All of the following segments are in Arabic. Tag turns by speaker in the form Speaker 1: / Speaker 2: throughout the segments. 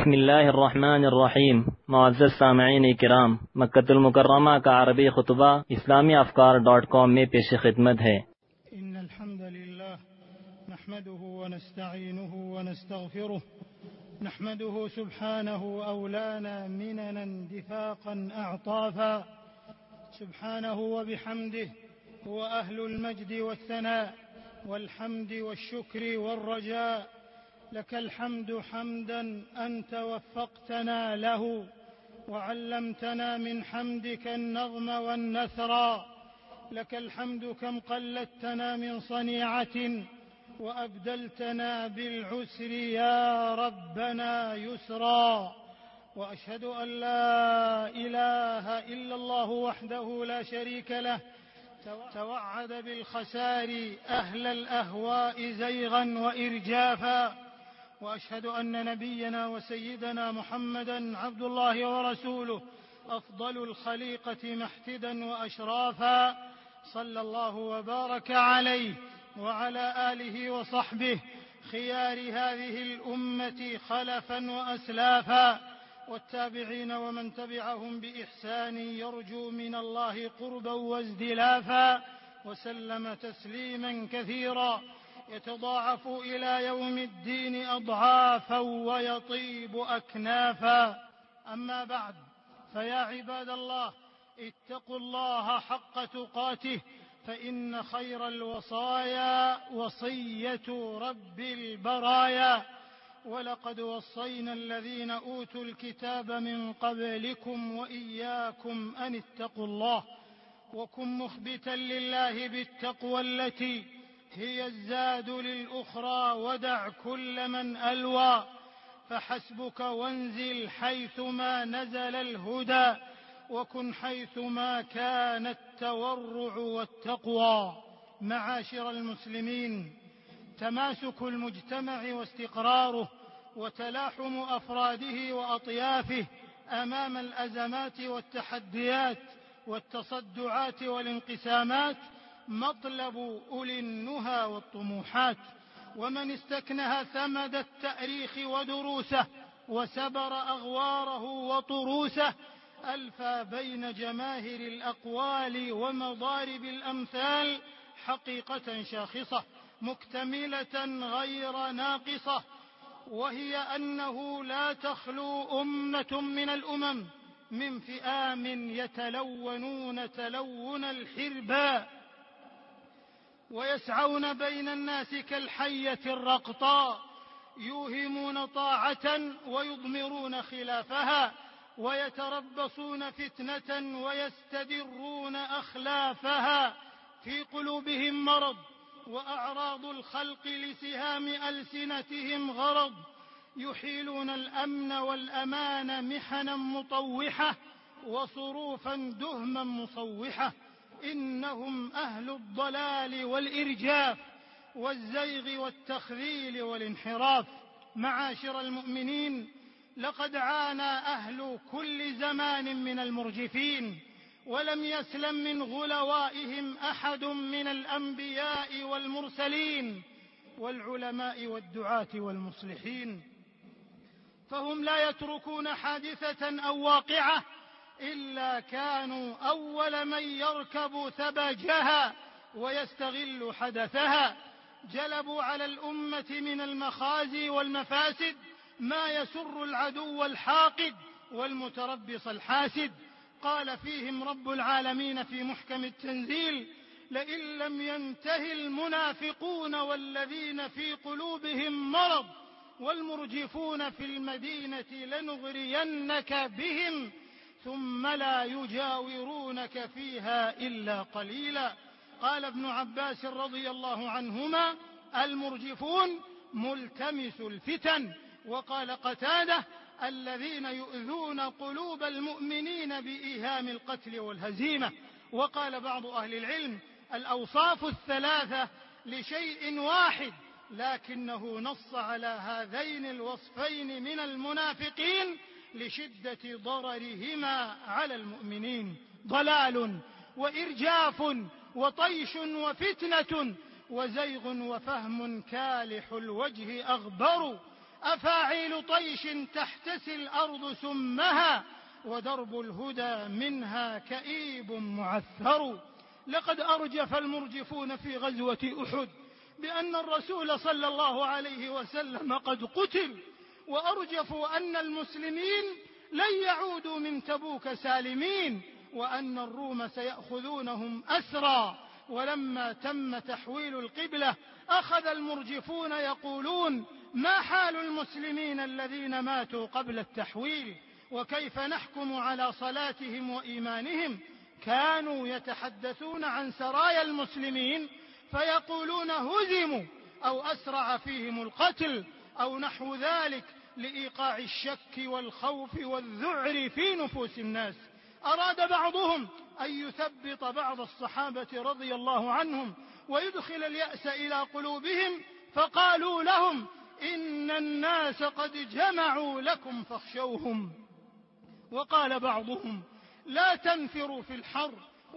Speaker 1: بسم الله الرحمن الرحیم. معزز سامعین کرام، مکۃ المکرمہ کا عربی خطبہ اسلامیافکار.com میں پیش خدمت ہے۔
Speaker 2: ان الحمد لله نحمده ونستعينه ونستغفره نحمده سبحانه أولانا مننا دفاقا أعطافا سبحانه وبحمده هو أهل المجد والثناء والحمد والشكر والرجاء. لك الحمد حمدا أنت وفقتنا له وعلمتنا من حمدك النظم والنثرا. لك الحمد كم قلدتنا من صنيعة وأبدلتنا بالعسر يا ربنا يسرا. وأشهد أن لا إله إلا الله وحده لا شريك له توعد بالخسار أهل الأهواء زيغا وإرجافا. وأشهد أن نبينا وسيدنا محمدا عبد الله ورسوله أفضل الخليقة محتدا وأشرافا، صلى الله وبارك عليه وعلى آله وصحبه خيار هذه الأمة خلفا وأسلافا، والتابعين ومن تبعهم بإحسان يرجو من الله قربا وازدلافا، وسلم تسليما كثيرا يتضاعف إلى يوم الدين أضعافا ويطيب أكنافا. أما بعد، فيا عباد الله، اتقوا الله حق تقاته، فإن خير الوصايا وصية رب البرايا. ولقد وصينا الذين أوتوا الكتاب من قبلكم وإياكم أن اتقوا الله، وكن مخبتا لله بالتقوى التي هي الزاد للأخرى، ودع كل من ألوى، فحسبك وانزل حيثما نزل الهدى، وكن حيثما كان التورع والتقوى. معاشر المسلمين، تماسك المجتمع واستقراره وتلاحم أفراده وأطيافه أمام الأزمات والتحديات والتصدعات والانقسامات مطلب أولي النهى والطموحات. ومن استكنها ثمد التأريخ ودروسه وسبر أغواره وطروسه ألفى بين جماهر الأقوال ومضارب الأمثال حقيقة شاخصة مكتملة غير ناقصة، وهي أنه لا تخلو أمة من الأمم من فئام يتلونون تلون الحرباء ويسعون بين الناس كالحية الرقطاء، يوهمون طاعة ويضمرون خلافها، ويتربصون فتنة ويستدرون أخلافها. في قلوبهم مرض، وأعراض الخلق لسهام ألسنتهم غرض، يحيلون الأمن والأمان محنا مطوحة وصروفا دهما مصوحة. إنهم أهل الضلال والإرجاف والزيغ والتخذيل والانحراف. معاشر المؤمنين، لقد عانى أهل كل زمان من المرجفين، ولم يسلم من غلوائهم أحد من الأنبياء والمرسلين والعلماء والدعاة والمصلحين، فهم لا يتركون حادثة أو واقعة إلا كانوا أول من يركب ثبجها ويستغل حدثها. جلبوا على الأمة من المخازي والمفاسد ما يسر العدو الحاقد والمتربص الحاسد. قال فيهم رب العالمين في محكم التنزيل: لئن لم ينته المنافقون والذين في قلوبهم مرض والمرجفون في المدينة لنغرينك بهم ثم لا يجاورونك فيها إلا قليلا. قال ابن عباس رضي الله عنهما: المرجفون ملتمس الفتن. وقال قتادة: الذين يؤذون قلوب المؤمنين بإيهام القتل والهزيمة. وقال بعض أهل العلم: الأوصاف الثلاثة لشيء واحد، لكنه نص على هذين الوصفين من المنافقين لشدة ضررهما على المؤمنين: ضلال وإرجاف وطيش وفتنة وزيغ وفهم كالح الوجه أغبر. أفاعيل طيش تحتسي الأرض سمها، ودرب الهدى منها كئيب معثر. لقد أرجف المرجفون في غزوة أحد بأن الرسول صلى الله عليه وسلم قد قتل، وأرجفوا أن المسلمين لن يعودوا من تبوك سالمين، وأن الروم سيأخذونهم أسرى. ولما تم تحويل القبلة أخذ المرجفون يقولون: ما حال المسلمين الذين ماتوا قبل التحويل؟ وكيف نحكم على صلاتهم وإيمانهم؟ كانوا يتحدثون عن سرايا المسلمين فيقولون: هزموا، أو أسرع فيهم القتل، أو نحو ذلك، لإيقاع الشك والخوف والذعر في نفوس الناس. أراد بعضهم أن يثبط بعض الصحابة رضي الله عنهم ويدخل اليأس إلى قلوبهم، فقالوا لهم: إن الناس قد جمعوا لكم فاخشوهم. وقال بعضهم: لا تنفروا في الحر.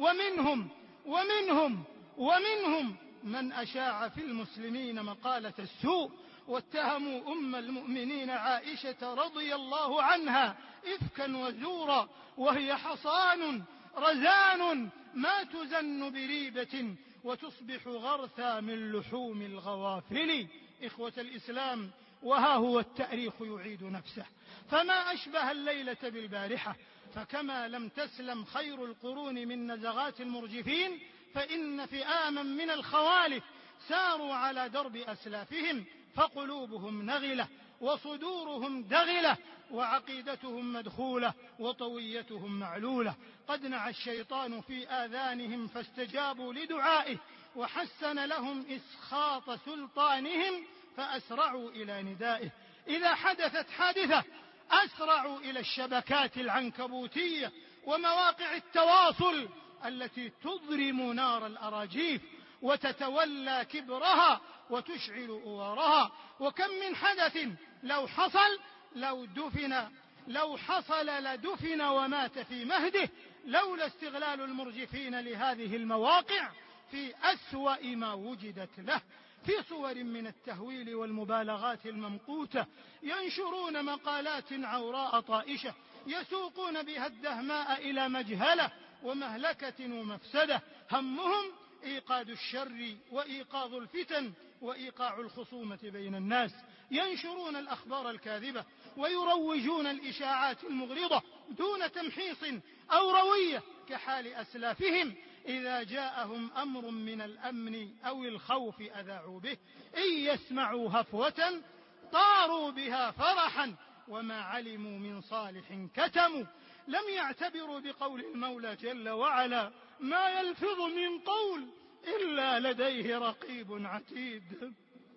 Speaker 2: ومنهم من أشاع في المسلمين مقالة السوء، واتهموا أم المؤمنين عائشة رضي الله عنها إفكا وزورا، وهي حصان رزان ما تزن بريبة، وتصبح غرثا من لحوم الغوافل. إخوة الإسلام، وها هو التاريخ يعيد نفسه، فما أشبه الليلة بالبارحة. فكما لم تسلم خير القرون من نزغات المرجفين، فإن فئاما من الخوالف ساروا على درب أسلافهم، فقلوبهم نغلة وصدورهم دغلة وعقيدتهم مدخولة وطويتهم معلولة. قد نعى الشيطان في آذانهم فاستجابوا لدعائه، وحسن لهم إسخاط سلطانهم فأسرعوا إلى ندائه. إذا حدثت حادثة أسرعوا إلى الشبكات العنكبوتية ومواقع التواصل التي تضرم نار الأراجيف وتتولى كبرها وتشعل أوارها. وكم من حدث لو حصل لدفن ومات في مهده، لولا استغلال المرجفين لهذه المواقع في أسوأ ما وجدت له، في صور من التهويل والمبالغات الممقوتة. ينشرون مقالات عوراء طائشة يسوقون بها الدهماء إلى مجهلة ومهلكة ومفسدة، همهم إيقاد الشر وإيقاظ الفتن وإيقاع الخصومة بين الناس. ينشرون الأخبار الكاذبة ويروجون الإشاعات المغرضة دون تمحيص أو روية، كحال أسلافهم إذا جاءهم أمر من الأمن أو الخوف أذاعوا به. إن يسمعوا هفوة طاروا بها فرحا، وما علموا من صالح كتموا. لم يعتبروا بقول المولى جل وعلا: ما يلفظ من قول إلا لديه رقيب عتيد.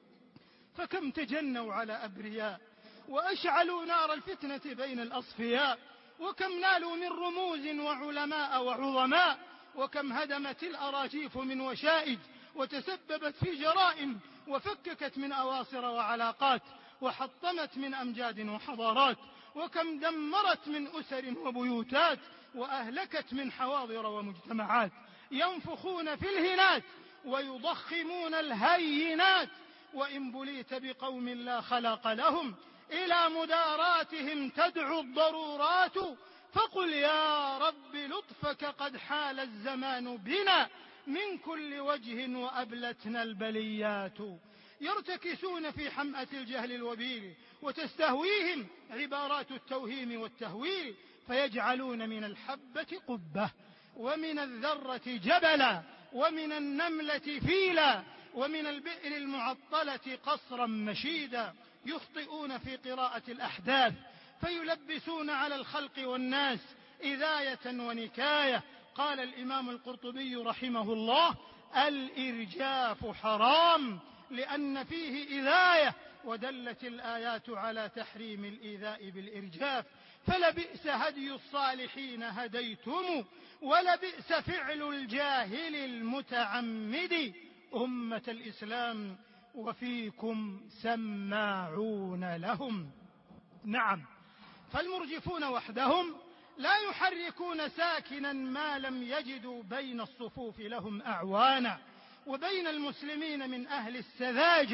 Speaker 2: فكم تجنوا على أبرياء وأشعلوا نار الفتنة بين الأصفياء، وكم نالوا من رموز وعلماء وعظماء، وكم هدمت الأراجيف من وشائج وتسببت في جرائم، وفككت من أواصر وعلاقات، وحطمت من أمجاد وحضارات، وكم دمرت من أسر وبيوتات، وأهلكت من حواضر ومجتمعات. ينفخون في الهنات ويضخمون الهينات، وإن بليت بقوم لا خلق لهم إلى مداراتهم تدعو الضرورات، فقل يا رب لطفك قد حال الزمان بنا من كل وجه وأبلتنا البليات. يرتكسون في حمأة الجهل الوبيل وتستهويهم عبارات التوهيم والتهويل، فيجعلون من الحبة قبة ومن الذرة جبلا ومن النملة فيلا ومن البئر المعطلة قصرا مشيدا. يخطئون في قراءة الأحداث فيلبسون على الخلق والناس إذاية ونكاية. قال الإمام القرطبي رحمه الله: الإرجاف حرام لأن فيه إذاية، ودلت الآيات على تحريم الإيذاء بالإرجاف. فلبئس هدي الصالحين هديتم، ولبئس فعل الجاهل المتعمد. أمة الإسلام، وفيكم سماعون لهم. نعم، فالمرجفون وحدهم لا يحركون ساكنا ما لم يجدوا بين الصفوف لهم أعوانا، وبين المسلمين من أهل السذاجة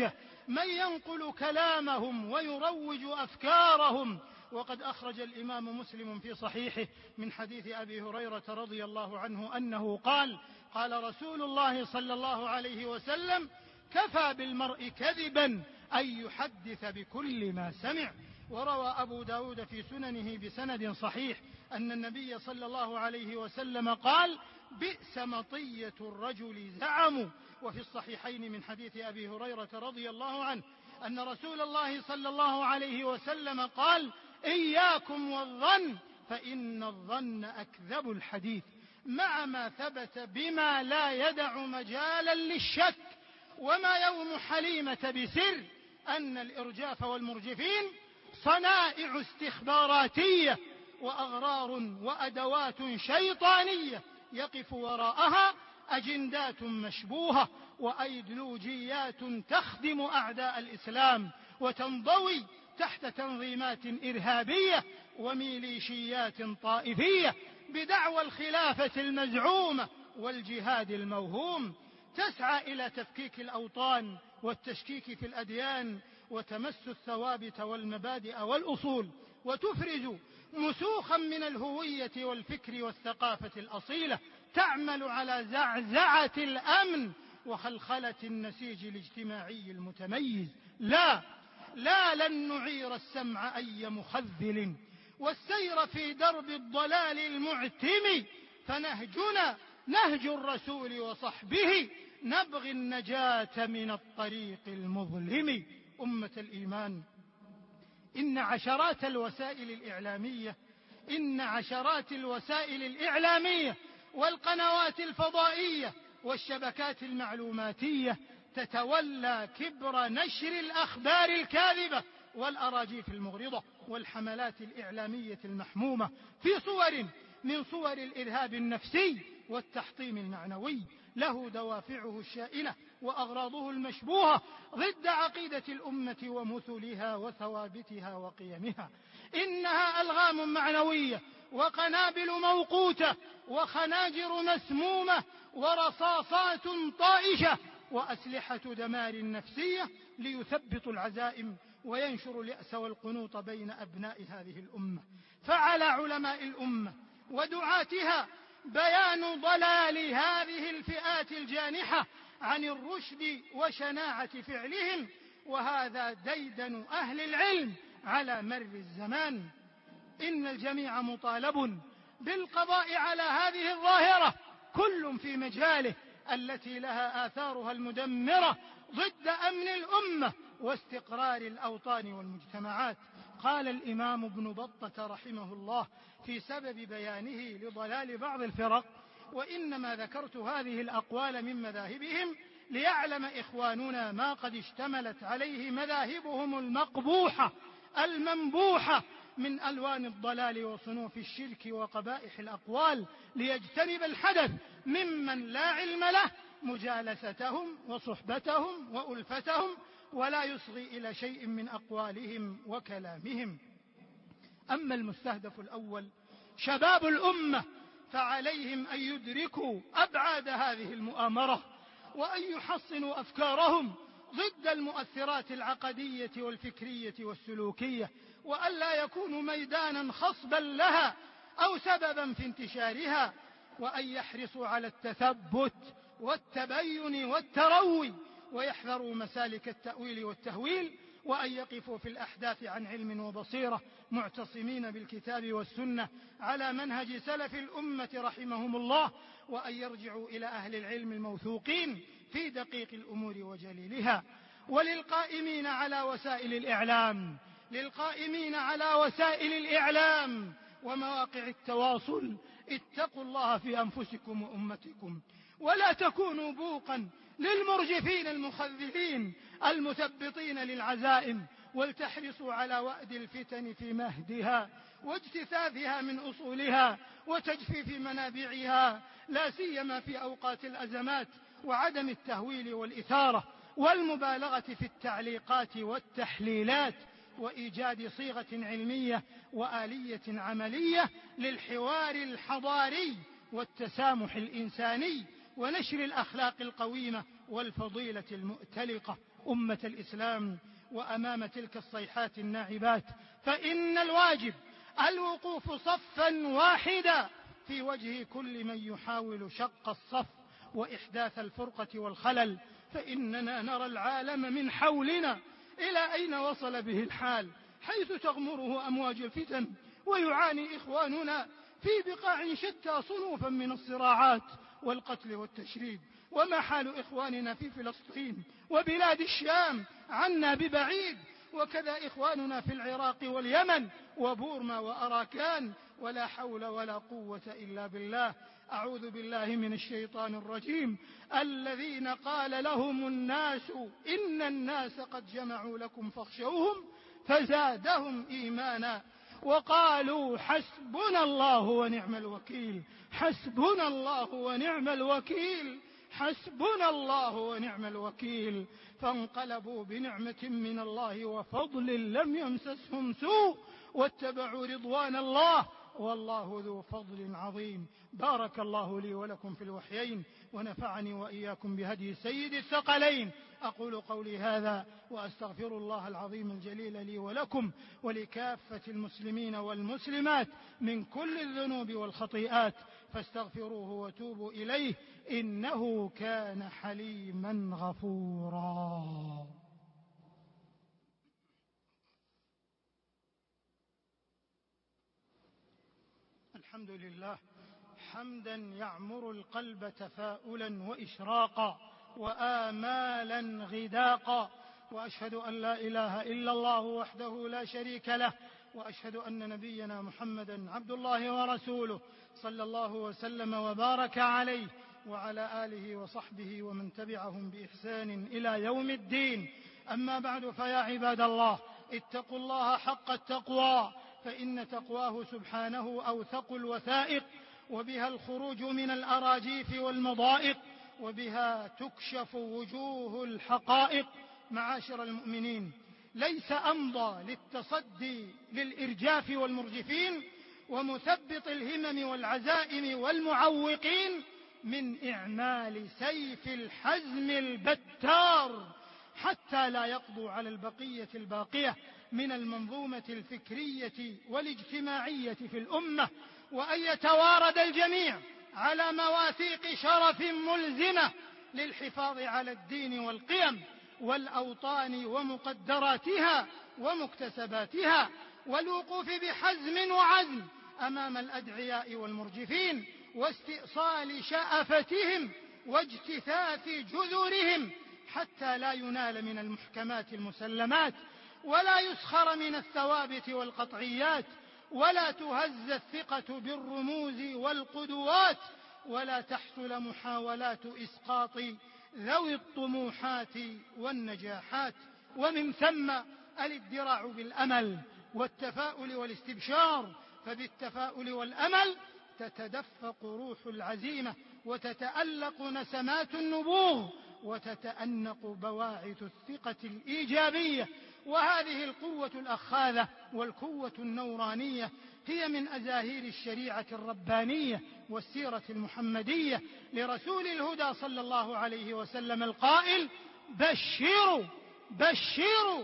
Speaker 2: من ينقل كلامهم ويروج أفكارهم. وقد أخرج الإمام مسلم في صحيحه من حديث أبي هريرة رضي الله عنه أنه قال: قال رسول الله صلى الله عليه وسلم: كفى بالمرء كذبا أن يحدث بكل ما سمع. وروى أبو داود في سننه بسند صحيح أن النبي صلى الله عليه وسلم قال: بئس مطية الرجل زعموا. وفي الصحيحين من حديث أبي هريرة رضي الله عنه أن رسول الله صلى الله عليه وسلم قال: إياكم والظن فإن الظن أكذب الحديث، مع ما ثبت بما لا يدع مجالا للشك. وما يوم حليمة بسر أن الإرجاف والمرجفين صنائع استخباراتية وأغرار وأدوات شيطانية يقف وراءها أجندات مشبوهة وأيديولوجيات تخدم أعداء الإسلام وتنضوي تحت تنظيمات إرهابية وميليشيات طائفية بدعوى الخلافة المزعومة والجهاد الموهوم، تسعى إلى تفكيك الأوطان والتشكيك في الأديان وتمس الثوابت والمبادئ والأصول، وتفرز مسوخا من الهوية والفكر والثقافة الأصيلة، تعمل على زعزعة الأمن وخلخلة النسيج الاجتماعي المتميز. لا لن نعير السمع أي مخذل والسير في درب الضلال المعتم، فنهجنا نهج الرسول وصحبه، نبغي النجاة من الطريق المظلم. أمة الإيمان، إن عشرات الوسائل الإعلامية والقنوات الفضائية والشبكات المعلوماتية تتولى كبر نشر الأخبار الكاذبة والأراجيف المغرضة والحملات الإعلامية المحمومة في صور من صور الإرهاب النفسي والتحطيم المعنوي، له دوافعه الشائنة وأغراضه المشبوهة ضد عقيدة الأمة ومثلها وثوابتها وقيمها. إنها ألغام معنوية وقنابل موقوتة وخناجر مسمومة ورصاصات طائشة وأسلحة دمار نفسية ليثبطوا العزائم وينشروا اليأس والقنوط بين أبناء هذه الأمة. فعلى علماء الأمة ودعاتها بيان ضلال هذه الفئات الجانحة عن الرشد وشناعة فعلهم، وهذا ديدن أهل العلم على مر الزمان. إن الجميع مطالب بالقضاء على هذه الظاهرة كل في مجاله التي لها آثارها المدمرة ضد أمن الأمة واستقرار الأوطان والمجتمعات. قال الإمام ابن بطة رحمه الله في سبب بيانه لضلال بعض الفرق: وإنما ذكرت هذه الأقوال من مذاهبهم ليعلم إخواننا ما قد اشتملت عليه مذاهبهم المقبوحة المنبوحة من ألوان الضلال وصنوف الشرك وقبائح الأقوال، ليجتنب الحدث ممن لا علم له مجالستهم وصحبتهم وألفتهم، ولا يصغي إلى شيء من أقوالهم وكلامهم. أما المستهدف الأول شباب الأمة، فعليهم أن يدركوا أبعاد هذه المؤامرة وأن يحصنوا أفكارهم ضد المؤثرات العقدية والفكرية والسلوكية، وألا يكونوا ميدانا خصبا لها أو سببا في انتشارها، وأن يحرصوا على التثبت والتبين والتروي، ويحذروا مسالك التأويل والتهويل، وأن يقفوا في الأحداث عن علم وبصيرة معتصمين بالكتاب والسنة على منهج سلف الأمة رحمهم الله، وأن يرجعوا إلى أهل العلم الموثوقين في دقيق الأمور وجليلها. وللقائمين على وسائل الإعلام ومواقع التواصل: اتقوا الله في أنفسكم وأمتكم، ولا تكونوا بوقا للمرجفين المخذلين المثبطين للعزائم، ولتحرصوا على وأد الفتن في مهدها واجتثاثها من أصولها وتجفيف منابعها، لا سيما في أوقات الأزمات، وعدم التهويل والإثارة والمبالغة في التعليقات والتحليلات، وإيجاد صيغة علمية وآلية عملية للحوار الحضاري والتسامح الإنساني ونشر الأخلاق القويمة والفضيلة المؤتلقة. أمة الإسلام وأمام تلك الصيحات الناعبات، فإن الواجب الوقوف صفا واحدا في وجه كل من يحاول شق الصف وإحداث الفرقة والخلل، فإننا نرى العالم من حولنا إلى أين وصل به الحال، حيث تغمره أمواج الفتن، ويعاني إخواننا في بقاع شتى صنوفا من الصراعات والقتل والتشريد. وما حال إخواننا في فلسطين وبلاد الشام عنا ببعيد، وكذا إخواننا في العراق واليمن وبورما وأراكان، ولا حول ولا قوة إلا بالله. أعوذ بالله من الشيطان الرجيم. الذين قال لهم الناس إن الناس قد جمعوا لكم فاخشوهم فزادهم إيمانا وقالوا حسبنا الله ونعم الوكيل. حسبنا الله ونعم الوكيل. حسبنا الله ونعم الوكيل. فانقلبوا بنعمة من الله وفضل لم يمسسهم سوء واتبعوا رضوان الله والله ذو فضل عظيم. بارك الله لي ولكم في الوحيين، ونفعني وإياكم بهدي سيد الثقلين. أقول قولي هذا وأستغفر الله العظيم الجليل لي ولكم ولكافة المسلمين والمسلمات من كل الذنوب والخطيئات، فاستغفروه وتوبوا إليه إنه كان حليما غفورا. الحمد لله حمدا يعمر القلب تفاؤلا وإشراقا وآمالا غداقا، وأشهد أن لا إله إلا الله وحده لا شريك له، وأشهد أن نبينا محمدا عبد الله ورسوله صلى الله وسلم وبارك عليه وعلى آله وصحبه ومن تبعهم بإحسان إلى يوم الدين. أما بعد، فيا عباد الله اتقوا الله حق التقوى، فإن تقواه سبحانه أوثق الوثائق، وبها الخروج من الأراجيف والمضائق، وبها تكشف وجوه الحقائق. معاشر المؤمنين، ليس أمضى للتصدي للإرجاف والمرجفين ومثبط الهمم والعزائم والمعوقين من إعمال سيف الحزم البتار حتى لا يقضوا على البقية الباقية من المنظومة الفكرية والاجتماعية في الأمة، وأن يتوارد الجميع على مواثيق شرف ملزمة للحفاظ على الدين والقيم والأوطان ومقدراتها ومكتسباتها، والوقوف بحزم وعزم أمام الأدعياء والمرجفين، واستئصال شأفتهم واجتثاث جذورهم، حتى لا ينال من المحكمات المسلمات، ولا يسخر من الثوابت والقطعيات، ولا تهز الثقة بالرموز والقدوات، ولا تحصل محاولات إسقاط ذوي الطموحات والنجاحات. ومن ثم الادراع بالأمل والتفاؤل والاستبشار، فبالتفاؤل والأمل تتدفق روح العزيمة وتتألق نسمات النبوغ وتتأنق بواعث الثقة الإيجابية. وهذه القوة الأخاذة والقوة النورانية هي من أزاهير الشريعة الربانية والسيرة المحمدية لرسول الهدى صلى الله عليه وسلم القائل: بشروا بشروا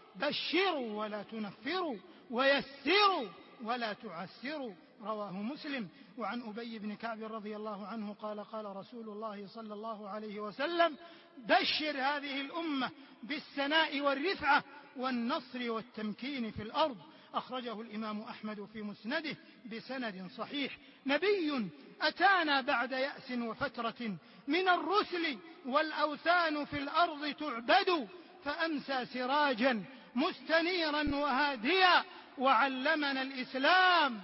Speaker 2: بشروا ولا تنفروا، ويسروا ولا تعسروا. رواه مسلم. وعن أبي بن كعب رضي الله عنه قال: قال رسول الله صلى الله عليه وسلم: بشر هذه الأمة بالسناء والرفعة والنصر والتمكين في الأرض. أخرجه الإمام أحمد في مسنده بسند صحيح. نبي أتانا بعد يأس وفترة من الرسل والأوثان في الأرض تعبد، فأمسى سراجا مستنيرا وهاديا وعلمنا الإسلام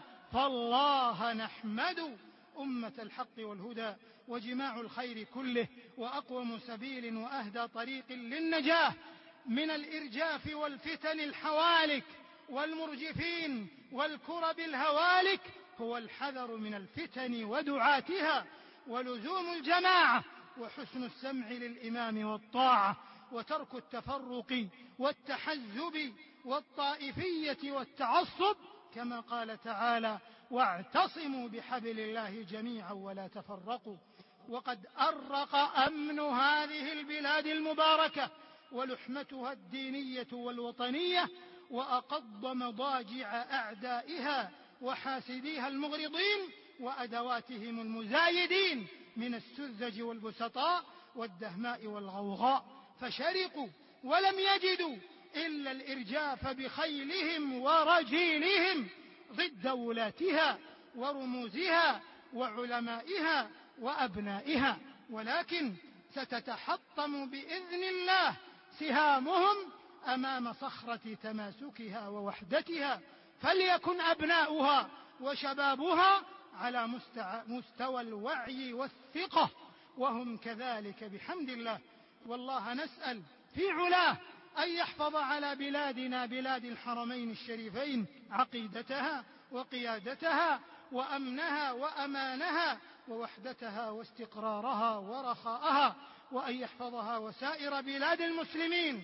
Speaker 2: فالله نحمد. أمة الحق والهدى وجماع الخير كله، وأقوم سبيل وأهدى طريق للنجاة من الإرجاف والفتن الحوالك والمرجفين والكرب الهوالك هو الحذر من الفتن ودعاتها، ولزوم الجماعة، وحسن السمع للإمام والطاعة، وترك التفرق والتحزب والطائفية والتعصب، كما قال تعالى: واعتصموا بحبل الله جميعا ولا تفرقوا. وقد أرق أمن هذه البلاد المباركة ولحمتها الدينية والوطنية، وأقض مضاجع أعدائها وحاسديها المغرضين وأدواتهم المزايدين من السذج والبسطاء والدهماء والغوغاء، فشرقوا ولم يجدوا إلا الإرجاف بخيلهم ورجيلهم ضد ولاتها ورموزها وعلمائها وأبنائها، ولكن ستتحطم بإذن الله سهامهم أمام صخرة تماسكها ووحدتها، فليكن أبناؤها وشبابها على مستوى الوعي والثقة، وهم كذلك بحمد الله. والله نسأل في علاه أن يحفظ على بلادنا بلاد الحرمين الشريفين عقيدتها وقيادتها وأمنها وأمانها ووحدتها واستقرارها ورخاءها، وأن يحفظها وسائر بلاد المسلمين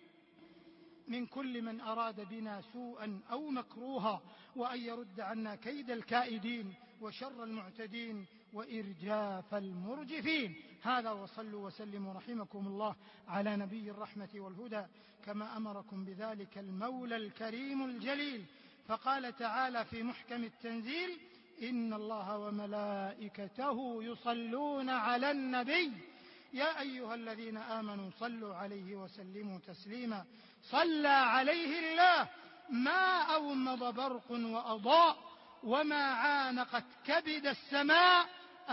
Speaker 2: من كل من أراد بنا سوءا أو مكروها، وأن يرد عنا كيد الكائدين وشر المعتدين وإرجاف المرجفين. هذا، وصلوا وسلموا رحمكم الله على نبي الرحمة والهدى كما أمركم بذلك المولى الكريم الجليل، فقال تعالى في محكم التنزيل: إن الله وملائكته يصلون على النبي يا أيها الذين آمنوا صلوا عليه وسلموا تسليما. صلى عليه الله ما أومض برق وأضاء وما عانقت كبد السماء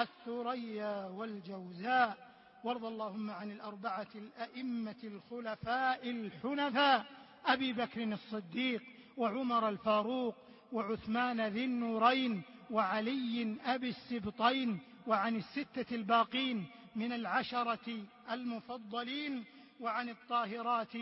Speaker 2: الثريا والجوزاء. وارض اللهم عن الأربعة الأئمة الخلفاء الحنفاء أبي بكر الصديق وعمر الفاروق وعثمان ذي النورين وعلي أبي السبطين، وعن الستة الباقين من العشرة المفضلين، وعن الطاهرات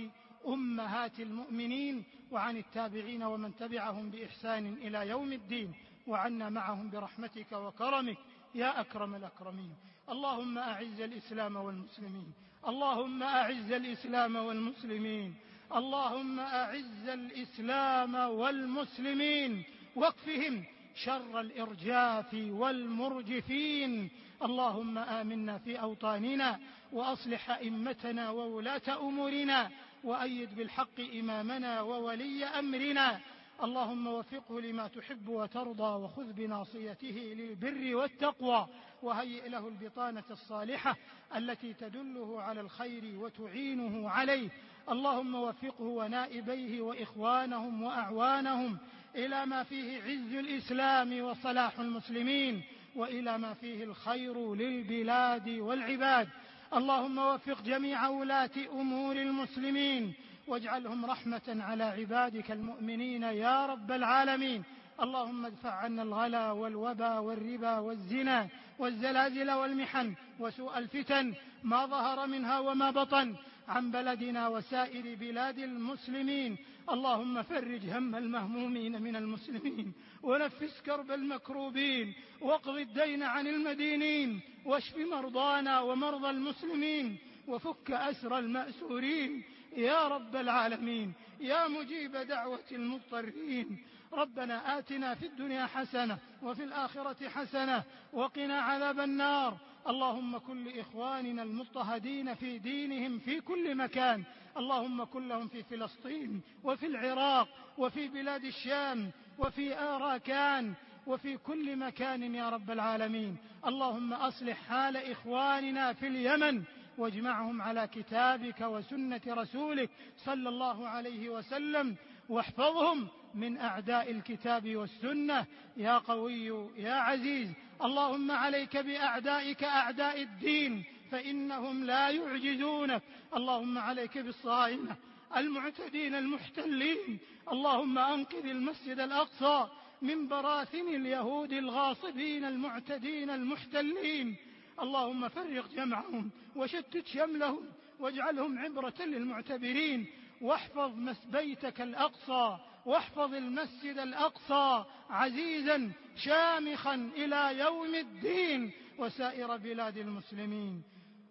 Speaker 2: أمهات المؤمنين، وعن التابعين ومن تبعهم بإحسان إلى يوم الدين، وعنا معهم برحمتك وكرمك يا أكرم الأكرمين. اللهم أعز الإسلام والمسلمين، اللهم أعز الإسلام والمسلمين، اللهم أعز الإسلام والمسلمين، واكفهم شر الإرجاف والمرجفين. اللهم آمنا في أوطاننا، وأصلح أئمتنا وولاة أمورنا، وأيد بالحق إمامنا وولي أمرنا. اللهم وفقه لما تحب وترضى، وخذ بناصيته للبر والتقوى، وهيئ له البطانة الصالحة التي تدله على الخير وتعينه عليه. اللهم وفقه ونائبيه وإخوانهم وأعوانهم إلى ما فيه عز الإسلام وصلاح المسلمين، وإلى ما فيه الخير للبلاد والعباد. اللهم وفق جميع ولاة أمور المسلمين، واجعلهم رحمة على عبادك المؤمنين يا رب العالمين. اللهم ادفع عنا الغلا والوبا والربا والزنا والزلازل والمحن وسوء الفتن ما ظهر منها وما بطن عن بلدنا وسائر بلاد المسلمين. اللهم فرج هم المهمومين من المسلمين، ونفس كرب المكروبين، واقض الدين عن المدينين، واشف مرضانا ومرضى المسلمين، وفك أسر المأسورين يا رب العالمين، يا مجيب دعوة المضطرين. ربنا آتنا في الدنيا حسنة وفي الآخرة حسنة وقنا عذاب النار. اللهم كن لإخواننا المضطهدين في دينهم في كل مكان، اللهم كن لهم في فلسطين وفي العراق وفي بلاد الشام وفي آراكان وفي كل مكان يا رب العالمين. اللهم أصلح حال إخواننا في اليمن، واجمعهم على كتابك وسنة رسولك صلى الله عليه وسلم، واحفظهم من أعداء الكتاب والسنة يا قوي يا عزيز. اللهم عليك بأعدائك أعداء الدين، فإنهم لا يعجزونك. اللهم عليك بالصهاينة المعتدين المحتلين. اللهم أنقذ المسجد الأقصى من براثن اليهود الغاصبين المعتدين المحتلين. اللهم فرق جمعهم وشتت شملهم، واجعلهم عبرة للمعتبرين. واحفظ بيتك الأقصى، واحفظ المسجد الأقصى عزيزا شامخا إلى يوم الدين، وسائر بلاد المسلمين.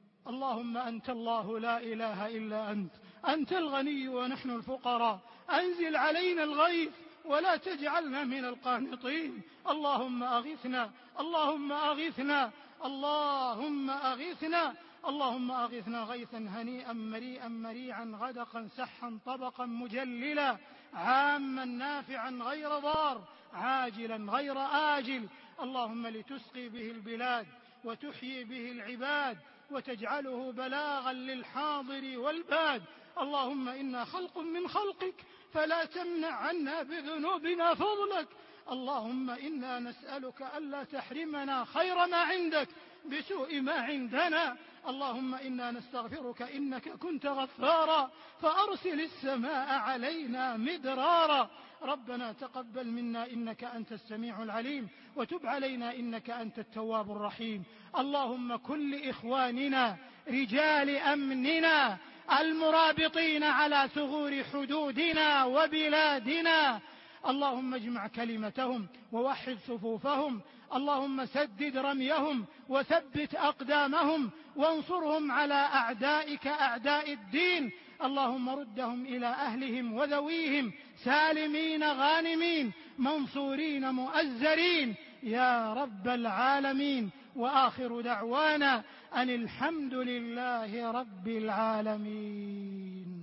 Speaker 2: اللهم أنت الله لا إله إلا أنت، أنت الغني ونحن الفقراء، أنزل علينا الغيث ولا تجعلنا من القانطين. اللهم أغثنا، اللهم أغثنا، اللهم أغثنا. اللهم أغثنا غيثا هنيئا مريئا مريعا غدقا سحا طبقا مجللا عاما نافعا غير ضار عاجلا غير آجل، اللهم لتسقي به البلاد وتحيي به العباد وتجعله بلاغا للحاضر والباد. اللهم إنا خلق من خلقك فلا تمنع عنا بذنوبنا فضلك. اللهم إنا نسألك ألا تحرمنا خير ما عندك بسوء ما عندنا. اللهم إنا نستغفرك إنك كنت غفارا فأرسل السماء علينا مدرارا. ربنا تقبل منا إنك أنت السميع العليم وتب علينا إنك أنت التواب الرحيم. اللهم كن لإخواننا رجال أمننا المرابطين على ثغور حدودنا وبلادنا، اللهم اجمع كلمتهم ووحد صفوفهم، اللهم سدد رميهم وثبت أقدامهم وانصرهم على أعدائك أعداء الدين. اللهم ردهم إلى أهلهم وذويهم سالمين غانمين منصورين مؤزرين يا رب العالمين. وآخر دعوانا أن الحمد لله رب العالمين.